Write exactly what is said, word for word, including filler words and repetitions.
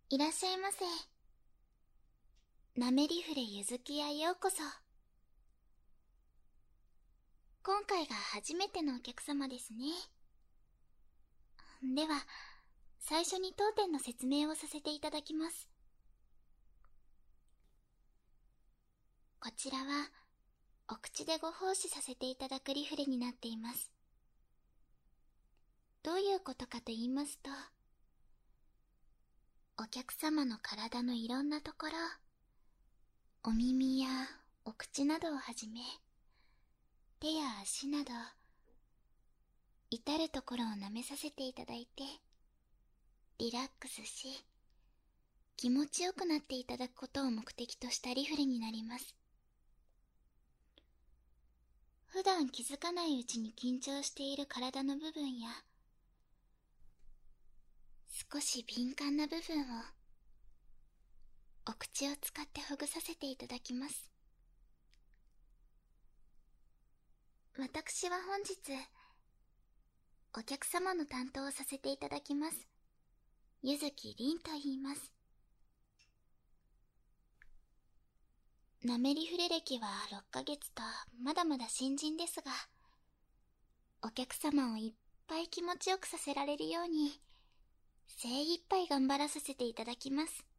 いらっしゃいませ。なめりふれゆずきへようこそ。今回が初めてのお客様ですね。では、最初に当店の説明をさせていただきます。こちらは、お口でご奉仕させていただくリフレになっています。どういうことかと言いますと、お客様の体のいろんなところ、お耳やお口などをはじめ、手や足など、至るところを舐めさせていただいて、リラックスし、気持ちよくなっていただくことを目的としたリフレになります。普段気づかないうちに緊張している体の部分や、少し敏感な部分を、お口を使ってほぐさせていただきます。私は本日、お客様の担当をさせていただきます。ゆずきりんと言います。なめりふれ歴はろっかげつとまだまだ新人ですが、お客様をいっぱい気持ちよくさせられるように精一杯頑張らさせていただきます。